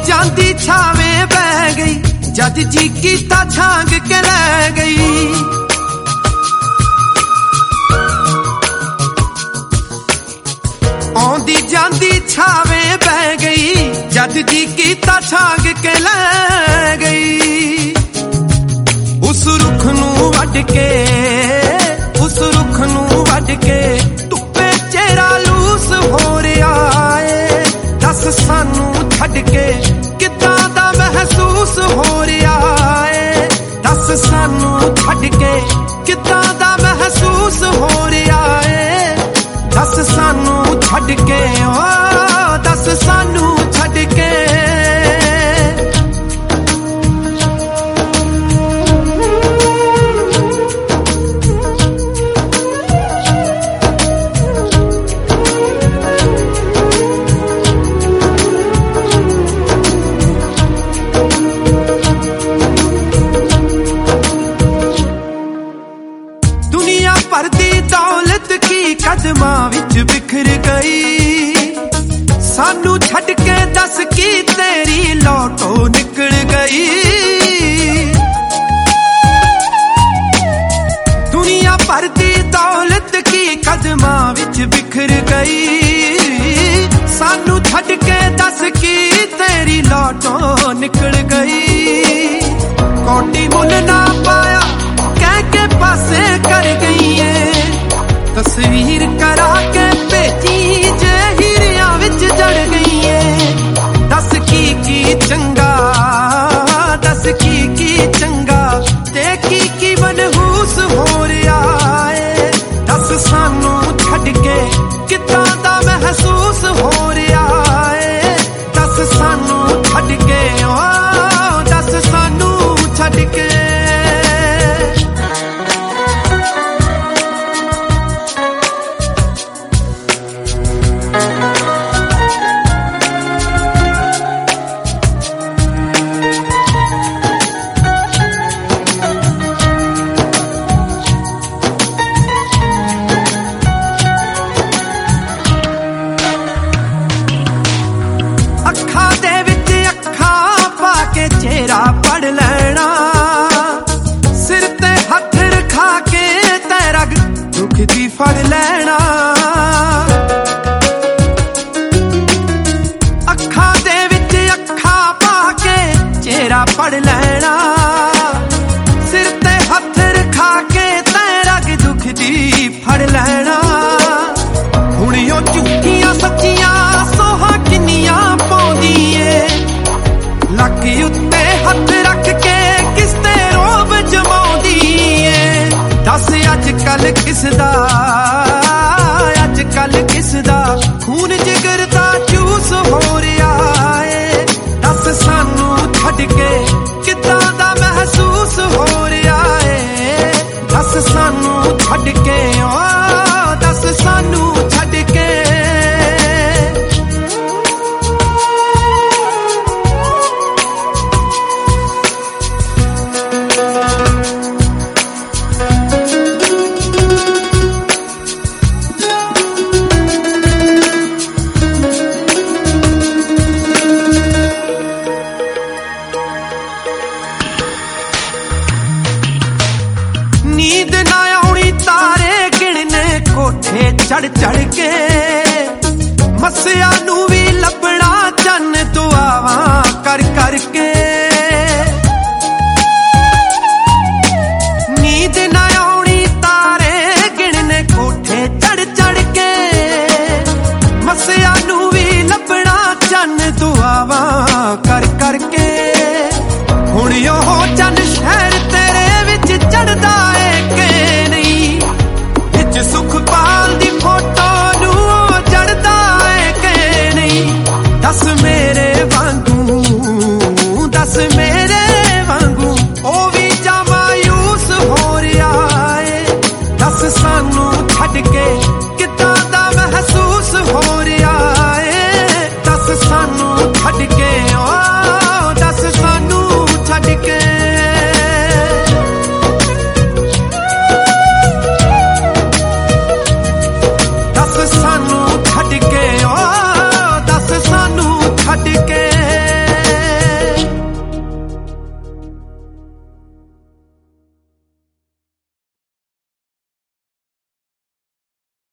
ਜਾਂਦੀ ਛਾਵੇਂ ਬਹਿ ਗਈ, ਜਦ ਜੀ ਕੀਤਾ ਛਾਂਗ ਕੇ ਲੈ ਗਈ। ਆਉਂਦੀ ਜਾਂਦੀ ਛਾਵੇਂ ਬਹਿ ਗਈ, ਜਦ ਜੀ ਕੀਤਾ ਛਾਂਗ ਕੇ ਲੈ ਗਈ। ਉਸ ਰੁੱਖ ਨੂੰ ਵੱਢ ਕੇ, ਉਸ ਰੁੱਖ ਨੂੰ ਵੱਢ ਕੇ ਧੁੱਪੇ ਚਿਹਰਾ ਲੂਸ ਹੋ ਰਿਹਾ ਏ। ਦੱਸ ਸਾਨੂੰ ਛੱਡ ਕੇ ਕਿੱਦਾਂ ਦਾ ਮਹਿਸੂਸ ਹੋ ਰਿਹਾ ਏ। ਦੱਸ ਸਾਨੂੰ ਛੱਡ ਕੇ ਕਿੱਦਾਂ ਦਾ ਮਹਿਸੂਸ ਹੋ ਰਿਹਾ ਏ। ਦੱਸ ਸਾਨੂੰ ਛੱਡ ਕੇ, ਓ ਦੱਸ ਸਾਨੂੰ ਛੱਡ ਕੇ। ਦੁਨੀਆ ਭਰ ਦੀ ਦੌਲਤ ਕੀ ਕਦਮਾਂ ਵਿੱਚ ਬਿਖਰ ਗਈ। ਸਾਨੂੰ ਛੱਡ ਕੇ ਦੱਸ ਕੀ ਤੇਰੀ ਲੋਟੋ ਨਿਕਲ ਗਈ। ਦੁਨੀਆ ਭਰ ਦੀ ਦੌਲਤ ਕੀ ਕਦਮਾਂ ਵਿੱਚ ਬਿਖਰ ਗਈ। ਸਾਨੂੰ ਛੱਡ ਕੇ ਦੱਸ ਕੀ ਤੇਰੀ ਲੋਟੋ ਨਿਕਲ ਗਈ। ਕੋਟੀ ਮੁੱਲ ਨਾ ਪਾਇਆ ਕਹਿ ਕੇ ਪਾਸੇ ਕਰ ਗਈ ਏ। ਤਸਵੀਰ ਕਰਾ ਕੇ ਭੇਜੀ ਜੇ ਹੀਰਿਆਂ ਵਿੱਚ ਜੜ ਗਈ ਏ। ਦੱਸ ਕੀ ਚੰਗਾ, ਦੱਸ ਕੀ ਚੰਗਾ ਤੇ ਕੀ ਮਨਹੂਸ ਹੋ ਰਿਹਾ ਏ। ਦੱਸ ਸਾਨੂੰ ਛੱਡ ਕੇ ਕਿੱਦਾਂ ਦਾ ਮਹਿਸੂਸ ਹੋ ਰਿਹਾ ਏ। ਦੱਸ ਸਾਨੂੰ ਛੱਡ ਕੇ, ਓ ਦੱਸ ਸਾਨੂੰ ਛੱਡ ਕੇ। ਅੱਖਾਂ ਦੇ ਵਿੱਚ ਅੱਖਾਂ ਪਾ ਕੇ ਚਿਹਰਾ ਪੜ ਲੈਣਾ। ਸਿਰ ਤੇ ਹੱਥ ਰਖਾ ਕੇ ਤੇਰਾ ਦੁੱਖ ਦੀ ਫੜ ਲੈਣਾ। ਅੱਖਾਂ ਦੇ ਵਿੱਚ ਅੱਖਾਂ ਪਾ ਕੇ ਚਿਹਰਾ ਪੜ ਲੈਣਾ। ਸਿਰ ਤੇ ਹੱਥ ਰਖਾ ਕੇ ਤੇਰਾ ਦੁੱਖ ਦੀ ਫੜ ਲੈਣਾ। ਹੁਣ ਉਹ ਝੂਠੀਆਂ ਸੱਚੀਆਂ ਸੋਹਾਂ ਕਿੰਨੀਆਂ ਪਾਉਂਦੀ ਏ। ਲੱਕ ਉੱਤੇ ਹੱਥ ਰੱਖ ਕੇ ਕਿਸ ਤੇ ਰੋਬ ਜਮਾਉਂਦੀ ਏ। ਦੱਸ ਅੱਜ ਕੱਲ ਕਿਸ ਦਾ